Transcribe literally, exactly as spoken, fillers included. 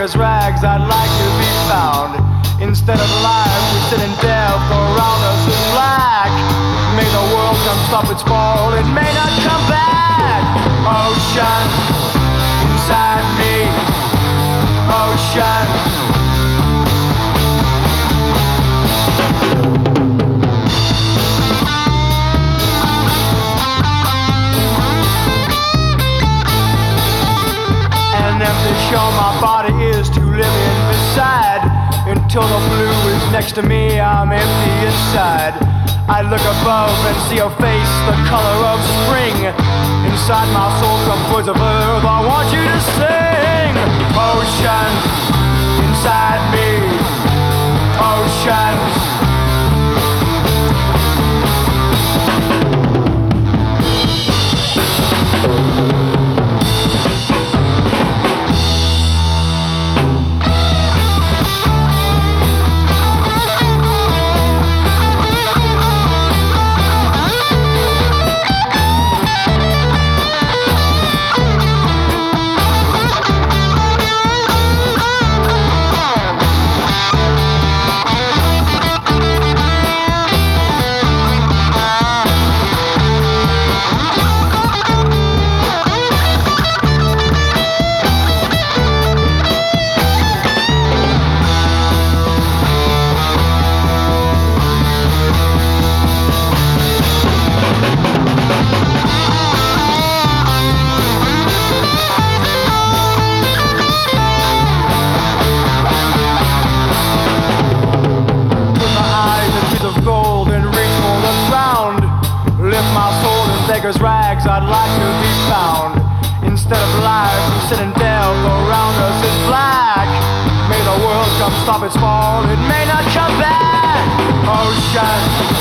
beggar's rags, I'd like to be found. Instead of life, we sit in death around us in black. May the world come stop its fall, it may not come back. Ocean, inside me. Ocean. Show my body is to live in beside. Until the blue is next to me, I'm empty inside. I look above and see a face the color of spring. Inside my soul come words of earth I want you to sing. Ocean, inside me. Ocean. Beggar's rags, I'd like to be found. Instead of life, we sit in death around us is black. May the world come stop its fall, it may not come back. Ocean.